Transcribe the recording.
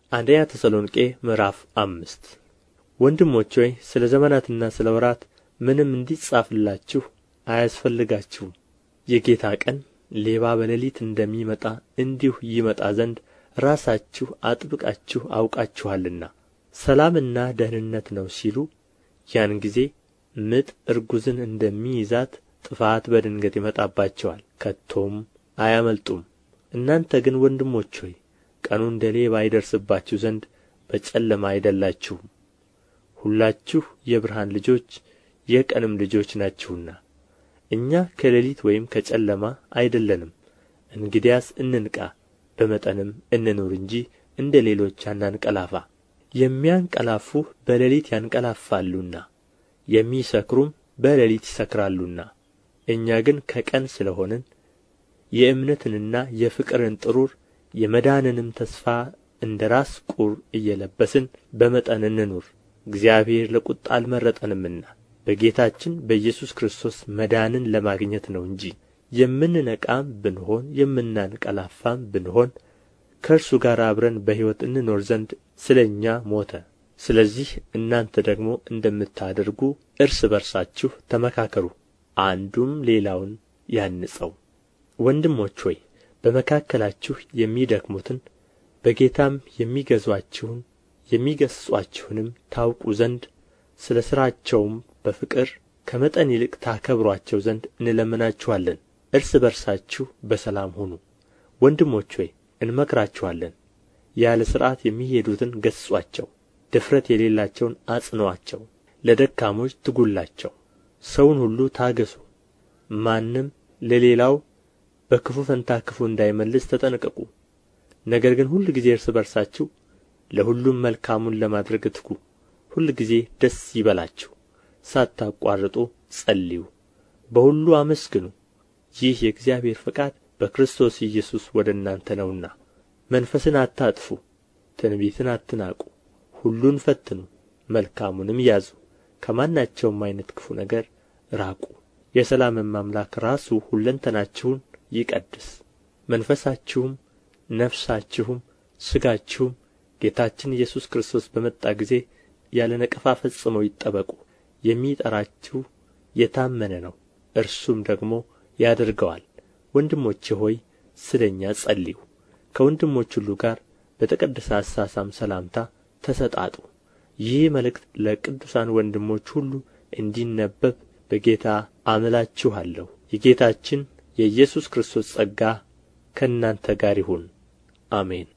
አንደኛ ተሰሎንቄ ምዕራፍ 5 ወንድሞች ሆይ ስለ ዘመናትና ስለ ወራት ምንም እንዲጻፍላችሁ አያስፈልጋችሁም። የጌታ ቀን ሌባ በሌሊት እንደሚመጣ እንዲሁ ይመጣ ዘንድ ራሳችሁ አጥብቃችሁ አውቃችኋልና። ሰላምና ደኅንነት ነው ሲሉ ያን ጊዜ ምጥ እርጉዝን እንደሚይዛት ጥፋት በድንገት ይመጣባቸዋል፣ ከቶም አያመልጡም። እናንተ ግን ወንድሞች ሆይ ቀኑ እንደ ሌባ ይደርስባችሁ ዘንድ በጨለማ አይደላችሁም። ሁላችሁ የብርሃን ልጆች የቀንም ልጆች ናችሁና። እኛ ከሌሊት ወይም ከጨለማ አይደለንም። እንግዲያስ እንንቃ፣ በመጠንም እንኑር እንጂ እንደ ሌሎች አናንቀላፋ። የሚያንቀላፉ በሌሊት ያንቀላፋሉና የሚሰክሩም በሌሊት ይሰክራሉና። እኛ ግን ከቀን ስለ ሆንን የእምነትንና የፍቅርን ጥሩር የመዳንንም ተስፋ እንደ ራስ ቁር እየለበስን በመጠን እንኑር። እግዚአብሔር ለቁጣ አልመረጠንምና በጌታችን በኢየሱስ ክርስቶስ መዳንን ለማግኘት ነው እንጂ። የምንነቃም ብንሆን የምናንቀላፋም ብንሆን ከእርሱ ጋር አብረን በሕይወት እንኖር ዘንድ ስለ እኛ ሞተ። ስለዚህ እናንተ ደግሞ እንደምታደርጉ እርስ በርሳችሁ ተመካከሩ፣ አንዱም ሌላውን ያንጸው። ወንድሞች ሆይ በመካከላችሁ የሚደክሙትን በጌታም የሚገዙአችሁን የሚገሥጹአችሁንም ታውቁ ዘንድ ስለ ሥራቸውም በፍቅር ከመጠን ይልቅ ታከብሩአቸው ዘንድ እንለምናችኋለን። እርስ በርሳችሁ በሰላም ሁኑ። ወንድሞች ሆይ እንመክራችኋለን፣ ያለ ሥርዓት የሚሄዱትን ገሥጹአቸው፣ ድፍረት የሌላቸውን አጽኑአቸው፣ ለደካሞች ትጉላቸው። ሰውን ሁሉ ታገሡ፣ ማንም ለሌላው በክፉ ፈንታ ክፉ እንዳይመልስ ተጠንቀቁ። ነገር ግን ሁልጊዜ እርስ በርሳችሁ ለሁሉም መልካሙን ለማድረግ ትጉ። ሁልጊዜ ደስ ይበላችሁ፣ ሳታቋርጡ ጸልዩ፣ በሁሉ አመስግኑ። ይህ የእግዚአብሔር ፈቃድ በክርስቶስ ኢየሱስ ወደ እናንተ ነውና። መንፈስን አታጥፉ፣ ትንቢትን አትናቁ፣ ሁሉን ፈትኑ፣ መልካሙንም ያዙ። ከማናቸውም ዓይነት ክፉ ነገር ራቁ። የሰላምም አምላክ ራሱ ሁለንተናችሁን ይቀድስ፣ መንፈሳችሁም ነፍሳችሁም ሥጋችሁም ጌታችን ኢየሱስ ክርስቶስ በመጣ ጊዜ ያለ ነቀፋ ፈጽመው ይጠበቁ። የሚጠራችሁ የታመነ ነው፣ እርሱም ደግሞ ያደርገዋል። ወንድሞቼ ሆይ ስለ እኛ ጸልዩ። ከወንድሞች ሁሉ ጋር በተቀደሰ አሳሳም ሰላምታ ተሰጣጡ። ይህ መልእክት ለቅዱሳን ወንድሞች ሁሉ እንዲነበብ በጌታ አምላችኋለሁ። የጌታችን የኢየሱስ ክርስቶስ ጸጋ ከእናንተ ጋር ይሁን። አሜን።